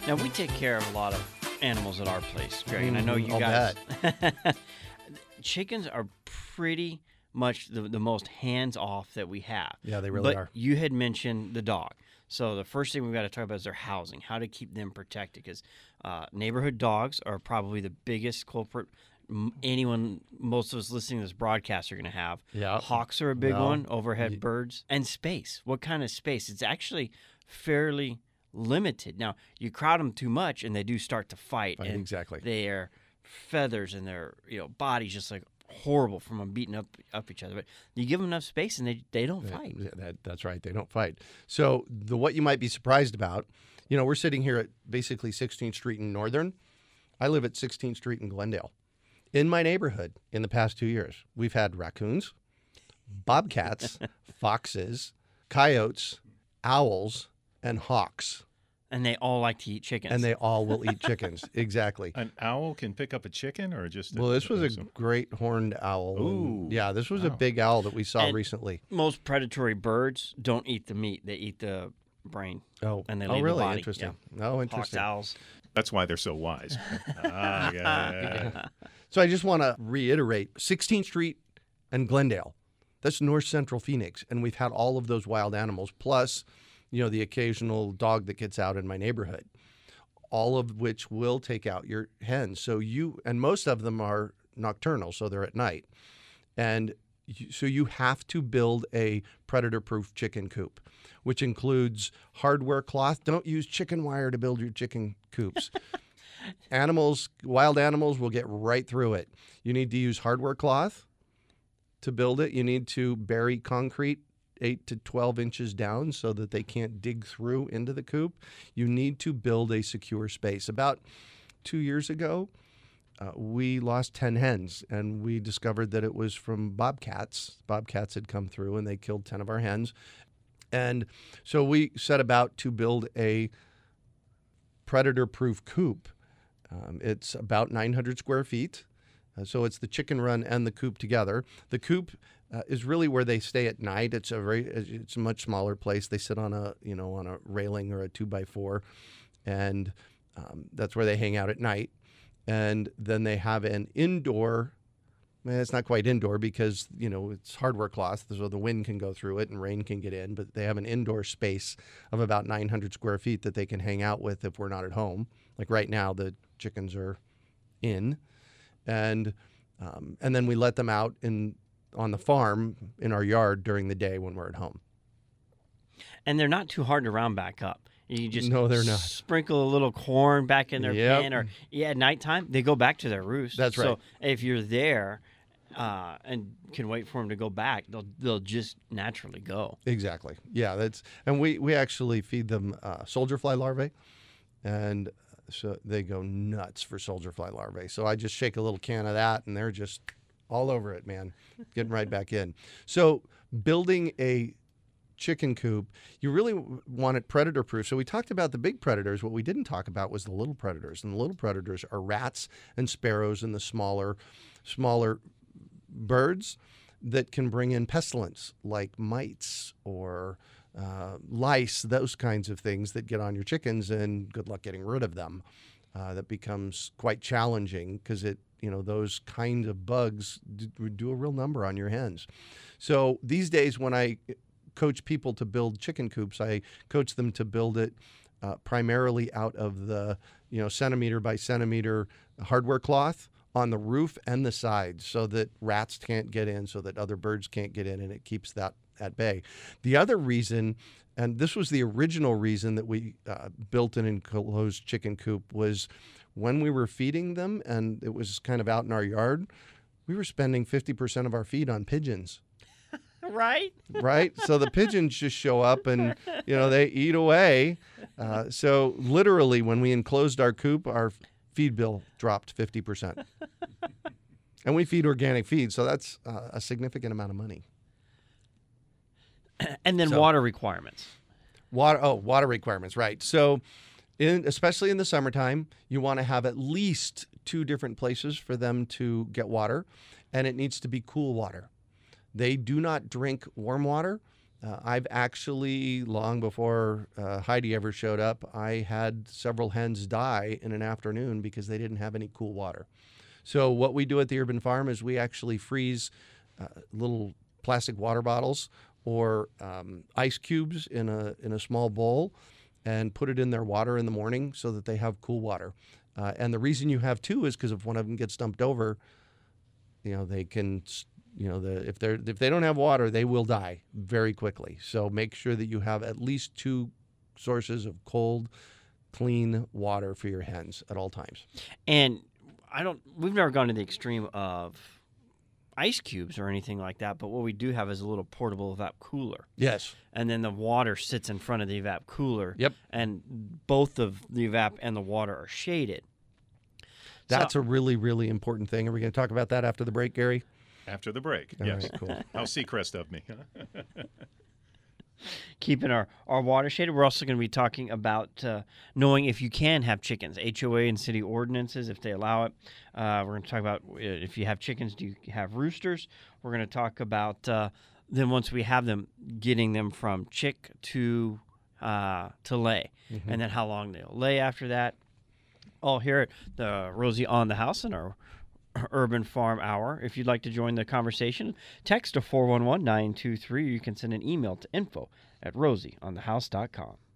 Now, we take care of a lot of animals at our place, Greg, and I know you I'll guys. Chickens are pretty much the most hands-off that we have. Yeah, they really but are. You had mentioned the dog. So the first thing we've got to talk about is their housing, how to keep them protected, because neighborhood dogs are probably the biggest culprit most of us listening to this broadcast are going to have. Yeah. Hawks are a big one, overhead birds, and space. What kind of space? It's actually fairly limited. Now, you crowd them too much, and they do start to fight. And exactly. their feathers and their bodies just like horrible from them beating up each other. But you give them enough space, and they don't fight. That's right. They don't fight. So what you might be surprised about, we're sitting here at basically 16th Street in Northern. I live at 16th Street in Glendale. In my neighborhood, in the past 2 years, we've had raccoons, bobcats, foxes, coyotes, owls, and hawks. And they all like to eat chickens. And they all will eat chickens. Exactly. An owl can pick up a chicken or just... Well, this was a great horned owl. Ooh. Yeah, this was a big owl that we saw recently. Most predatory birds don't eat the meat. They eat the brain. Oh, and they leave really? the body. Interesting. Yeah. Oh, interesting. Hawks, owls. That's why they're so wise. Yeah. So I just want to reiterate, 16th Street and Glendale, that's north central Phoenix. And we've had all of those wild animals, plus, the occasional dog that gets out in my neighborhood, all of which will take out your hens. So and most of them are nocturnal, so they're at night. And so you have to build a predator-proof chicken coop, which includes hardware cloth. Don't use chicken wire to build your chicken coops. Wild animals will get right through it. You need to use hardware cloth to build it. You need to bury concrete 8 to 12 inches down so that they can't dig through into the coop. You need to build a secure space. About 2 years ago, we lost 10 hens, and we discovered that it was from bobcats. Bobcats had come through, and they killed 10 of our hens. And so we set about to build a predator-proof coop. It's about 900 square feet. So it's the chicken run and the coop together. The coop is really where they stay at night. It's a much smaller place. They sit on a railing or a 2x4, and that's where they hang out at night. And then they have an indoor. It's not quite indoor because it's hardware cloth, so the wind can go through it and rain can get in. But they have an indoor space of about 900 square feet that they can hang out with if we're not at home. Like right now, the chickens are in. And then we let them out on the farm in our yard during the day when we're at home. And they're not too hard to round back up. You just No, they're not. Sprinkle a little corn back in their pen, or at nighttime they go back to their roost. That's right. So if you're there and can wait for them to go back, they'll just naturally go. Exactly. Yeah, and we actually feed them soldier fly larvae, and so they go nuts for soldier fly larvae. So I just shake a little can of that, and they're just all over it, man, getting right back in. So building a chicken coop, you really want it predator proof. So we talked about the big predators. What we didn't talk about was the little predators, and the little predators are rats and sparrows and the smaller birds that can bring in pestilence like mites or lice, those kinds of things that get on your chickens, and good luck getting rid of them. That becomes quite challenging because those kind of bugs do a real number on your hens. So these days when I coach people to build chicken coops, I coach them to build it primarily out of the centimeter by centimeter hardware cloth on the roof and the sides so that rats can't get in, so that other birds can't get in, and it keeps that at bay. The other reason, and this was the original reason that we built an enclosed chicken coop, was when we were feeding them and it was kind of out in our yard, we were spending 50% of our feed on pigeons. Right? Right? So the pigeons just show up and, they eat away. So literally when we enclosed our coop, our feed bill dropped 50%. And we feed organic feed, so that's a significant amount of money. And then water requirements. Water requirements, right. So especially in the summertime, you want to have at least 2 different places for them to get water, and it needs to be cool water. They do not drink warm water. I've actually, long before Heidi ever showed up, I had several hens die in an afternoon because they didn't have any cool water. So what we do at the Urban Farm is we actually freeze little plastic water bottles or ice cubes in a small bowl and put it in their water in the morning so that they have cool water. And the reason you have two is because if one of them gets dumped over, they can, if they don't have water, they will die very quickly. So make sure that you have at least two sources of cold, clean water for your hens at all times. And we've never gone to the extreme of ice cubes or anything like that, but what we do have is a little portable evap cooler. Yes. And then the water sits in front of the evap cooler. Yep. And both of the evap and the water are shaded. That's a really, really important thing. Are we going to talk about that after the break, Gary? After the break, All yes. right, cool. How Seacrest of me. Keeping our water shaded. We're also going to be talking about knowing if you can have chickens, HOA and city ordinances, if they allow it. We're going to talk about if you have chickens, do you have roosters? We're going to talk about then once we have them, getting them from chick to lay, and then how long they'll lay after that. All here at the Rosie on the House in our Urban Farm Hour. If you'd like to join the conversation, text to 411-923. You can send an email to info@rosieonthehouse.com.